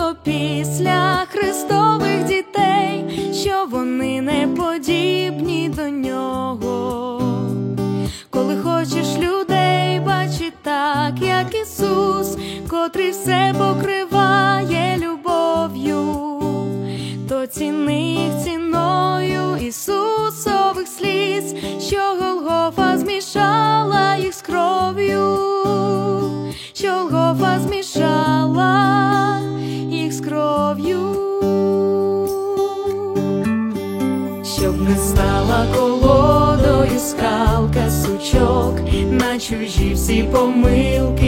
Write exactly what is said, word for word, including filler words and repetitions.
опісля Христових дітей, що вони не подібні до нього. Коли хочеш людей бачити так, як Ісус, котрий все покриває любов'ю, то ціни їх ціною Ісусових сліз, що Голгофа змішала їх з кров'ю, що Голгофа змішала їх з кров'ю. Щоб не стала колодою скалка сучок, на чужі всі помилки